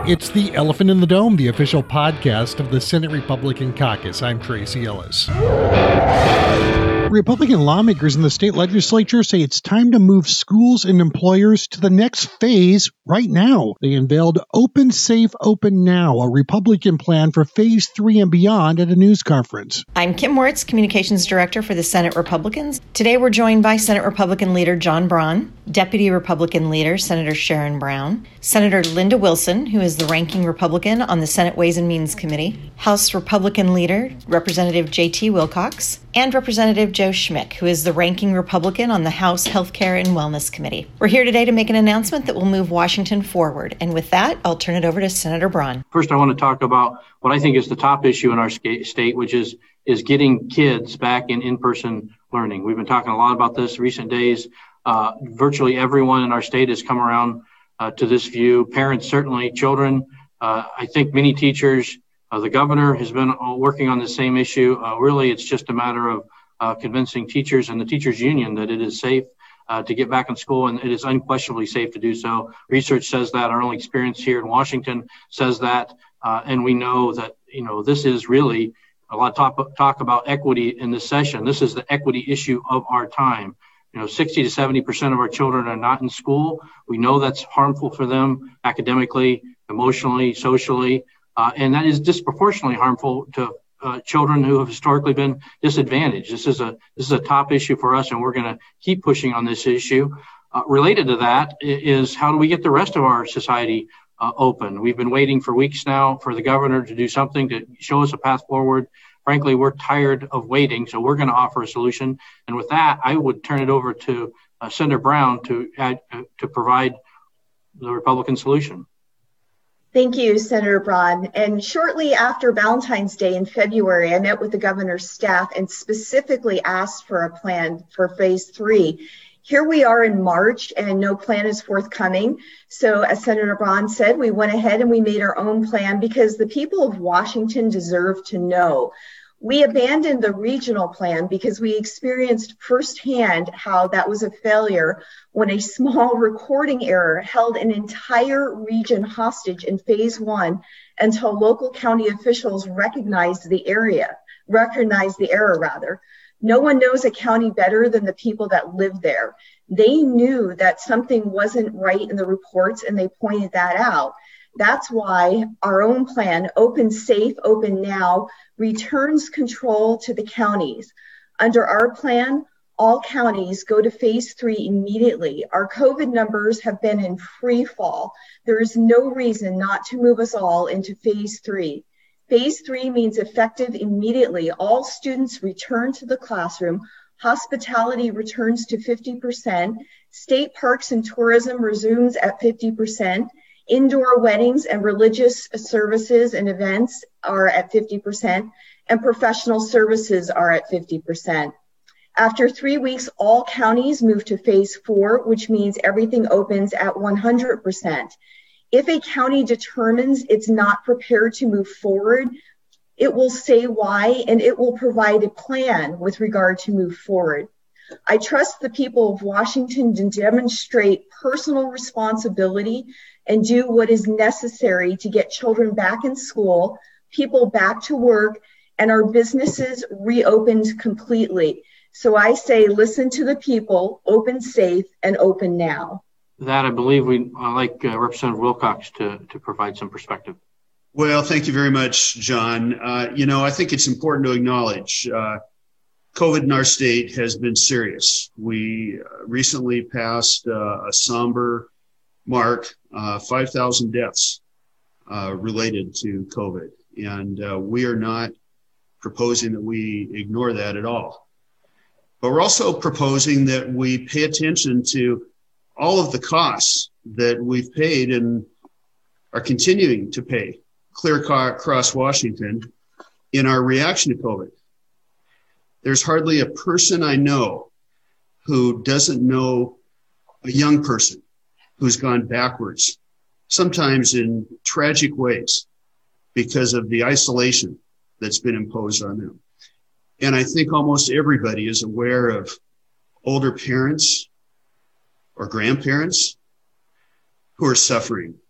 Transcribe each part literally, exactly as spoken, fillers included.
It's the Elephant in the Dome, the official podcast of the Senate Republican Caucus. I'm Tracy Ellis. Republican lawmakers in the state legislature say it's time to move schools and employers to the next phase right now. They unveiled Open Safe Open Now, a Republican plan for phase three and beyond at a news conference. I'm Kim Moritz, Communications Director for the Senate Republicans. Today we're joined by Senate Republican Leader John Braun, Deputy Republican Leader Senator Sharon Brown, Senator Linda Wilson, who is the ranking Republican on the Senate Ways and Means Committee, House Republican Leader Representative J T Wilcox, and Representative Joe Schmick, who is the ranking Republican on the House Healthcare and Wellness Committee. We're here today to make an announcement that will move Washington forward. And with that, I'll turn it over to Senator Braun. First, I want to talk about what I think is the top issue in our state, which is, is getting kids back in in-person learning. We've been talking a lot about this recent days. Uh, virtually everyone in our state has come around uh, to this view. Parents, certainly, children. Uh, I think many teachers, uh, the governor has been working on the same issue. Uh, really, it's just a matter of uh, convincing teachers and the teachers union that it is safe uh, to get back in school, and it is unquestionably safe to do so. Research says that. Our own experience here in Washington says that. Uh, and we know that, you know, this is really a lot of talk, talk about equity in this session. This is the equity issue of our time. You know, sixty to seventy percent of our children are not in school. We know that's harmful for them academically, emotionally, socially, uh, and that is disproportionately harmful to uh, children who have historically been disadvantaged. This is a this is a top issue for us, and we're going to keep pushing on this issue. Uh, related to that is how do we get the rest of our society uh, open? We've been waiting for weeks now for the governor to do something to show us a path forward. Frankly, we're tired of waiting, so we're going to offer a solution. And with that, I would turn it over to uh, Senator Brown to add, uh, to provide the Republican solution. Thank you, Senator Braun. And shortly after Valentine's Day in February, I met with the governor's staff and specifically asked for a plan for phase three. Here we are in March and no plan is forthcoming. So as Senator Braun said, we went ahead and we made our own plan because the people of Washington deserve to know. We abandoned the regional plan because we experienced firsthand how that was a failure when a small recording error held an entire region hostage in phase one until local county officials recognized the area, recognized the error rather. No one knows a county better than the people that live there. They knew that something wasn't right in the reports and they pointed that out. That's why our own plan, Open Safe, Open Now, returns control to the counties. Under our plan, all counties go to phase three immediately. Our COVID numbers have been in free fall. There is no reason not to move us all into phase three. Phase three means effective immediately. All students return to the classroom. Hospitality returns to fifty percent. State parks and tourism resumes at fifty percent. Indoor weddings and religious services and events are at fifty percent. And professional services are at fifty percent. After three weeks, all counties move to phase four, which means everything opens at one hundred percent. If a county determines it's not prepared to move forward, it will say why, and it will provide a plan with regard to move forward. I trust the people of Washington to demonstrate personal responsibility and do what is necessary to get children back in school, people back to work, and our businesses reopened completely. So I say, listen to the people, open safe, and open now. That I believe we uh, like uh, Representative Wilcox to, to provide some perspective. Well, thank you very much, John. Uh, you know, I think it's important to acknowledge uh, COVID in our state has been serious. We uh, recently passed uh, a somber mark, uh, five thousand deaths uh, related to COVID. And uh, we are not proposing that we ignore that at all. But we're also proposing that we pay attention to all of the costs that we've paid and are continuing to pay clear across Washington in our reaction to COVID. There's hardly a person I know who doesn't know a young person who's gone backwards, sometimes in tragic ways because of the isolation that's been imposed on them. And I think almost everybody is aware of older parents or grandparents who are suffering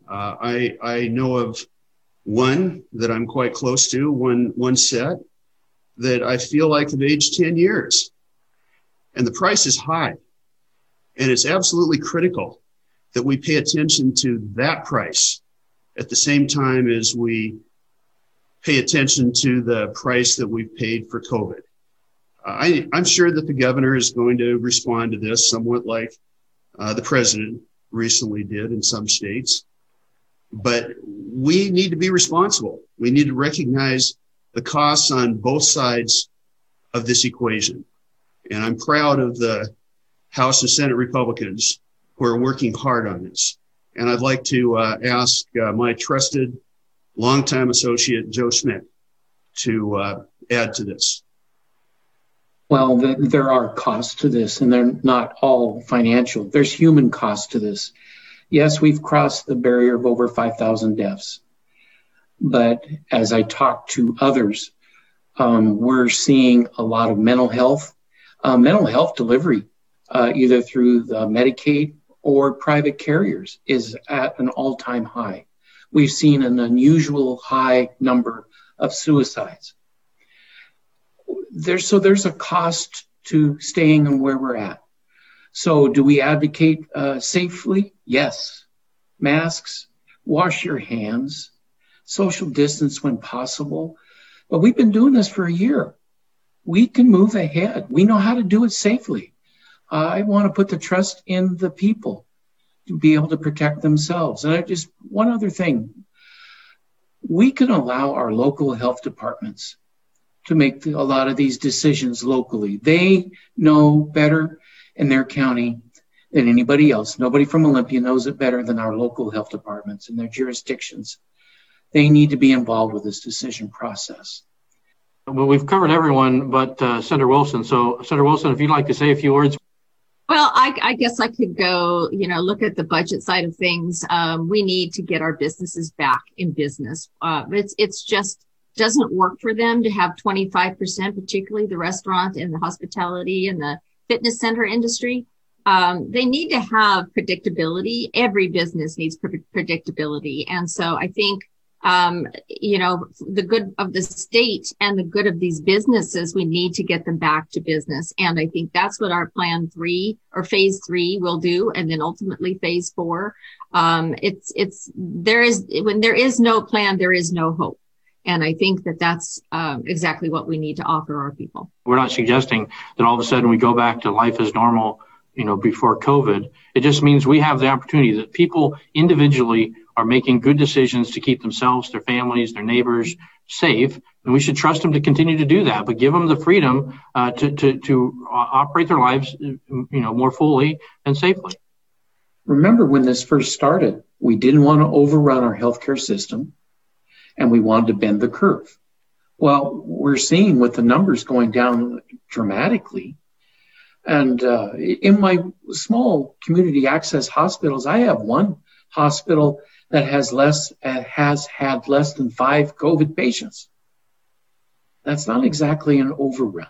Uh, I, I know of one that I'm quite close to, one, one set that I feel like have aged ten years. And the price is high. And it's absolutely critical that we pay attention to that price at the same time as we pay attention to the price that we've paid for COVID. I, I'm sure that the governor is going to respond to this somewhat like uh, the president recently did in some states. But we need to be responsible. We need to recognize the costs on both sides of this equation. And I'm proud of the House and Senate Republicans who are working hard on this. And I'd like to uh, ask uh, my trusted longtime associate, Joe Schmidt, to uh, add to this. Well, the, there are costs to this, and they're not all financial. There's human costs to this. Yes, we've crossed the barrier of over five thousand deaths. But as I talk to others, um, we're seeing a lot of mental health, uh, mental health delivery, uh, either through the Medicaid or private carriers, is at an all-time high. We've seen an unusual high number of suicides. There's, so there's a cost to staying and where we're at. So do we advocate uh, safely? Yes. Masks, wash your hands, social distance when possible. But we've been doing this for a year. We can move ahead. We know how to do it safely. Uh, I want to put the trust in the people to be able to protect themselves. And I just, one other thing, we can allow our local health departments to make the, a lot of these decisions locally. They know better in their county than anybody else. Nobody from Olympia knows it better than our local health departments and their jurisdictions. They need to be involved with this decision process. Well, we've covered everyone but uh, Senator Wilson. So, Senator Wilson, if you'd like to say a few words. Well, I, I guess I could go, you know, look at the budget side of things. Um, we need to get our businesses back in business. Uh, it's it's just doesn't work for them to have twenty-five percent, particularly the restaurant and the hospitality and the fitness center industry. Um, they need to have predictability. Every business needs pre- predictability. And so I think, um, you know, the good of the state and the good of these businesses, we need to get them back to business. And I think that's what our plan three or phase three will do. And then ultimately phase four. Um, it's, it's, there is, when there is no plan, there is no hope. And I think that that's um, exactly what we need to offer our people. We're not suggesting that all of a sudden we go back to life as normal, you know, before COVID. It just means we have the opportunity that people individually are making good decisions to keep themselves, their families, their neighbors safe. And we should trust them to continue to do that, but give them the freedom uh, to, to, to operate their lives, you know, more fully and safely. Remember when this first started, we didn't want to overrun our healthcare system. And we wanted to bend the curve. Well, we're seeing with the numbers going down dramatically. And uh, in my small community access hospitals, I have one hospital that has less uh, has had less than five COVID patients. That's not exactly an overrun.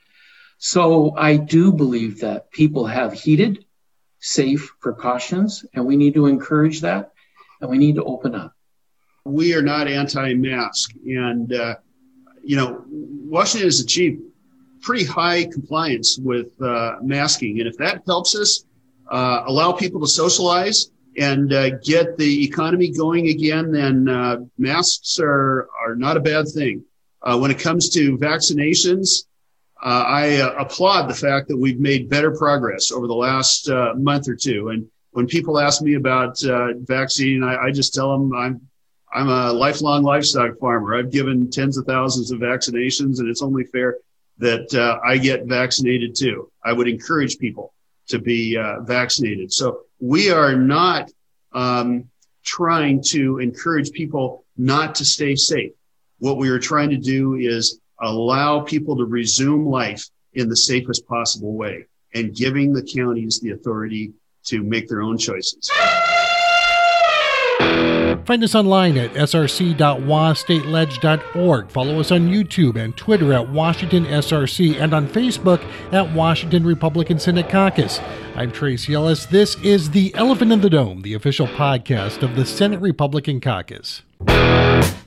So I do believe that people have heeded, safe precautions, and we need to encourage that, and we need to open up. We are not anti-mask. And, uh, you know, Washington has achieved pretty high compliance with uh, masking. And if that helps us uh, allow people to socialize and uh, get the economy going again, then uh, masks are, are not a bad thing. Uh, when it comes to vaccinations, uh, I uh, applaud the fact that we've made better progress over the last uh, month or two. And when people ask me about uh, vaccine, I, I just tell them I'm I'm a lifelong livestock farmer. I've given tens of thousands of vaccinations, and it's only fair that uh, I get vaccinated too. I would encourage people to be uh, vaccinated. So we are not um, trying to encourage people not to stay safe. What we are trying to do is allow people to resume life in the safest possible way and giving the counties the authority to make their own choices. Find us online at s r c dot wa state ledge dot org. Follow us on YouTube and Twitter at Washington S R C and on Facebook at Washington Republican Senate Caucus. I'm Trace Yellis. This is The Elephant in the Dome, the official podcast of the Senate Republican Caucus.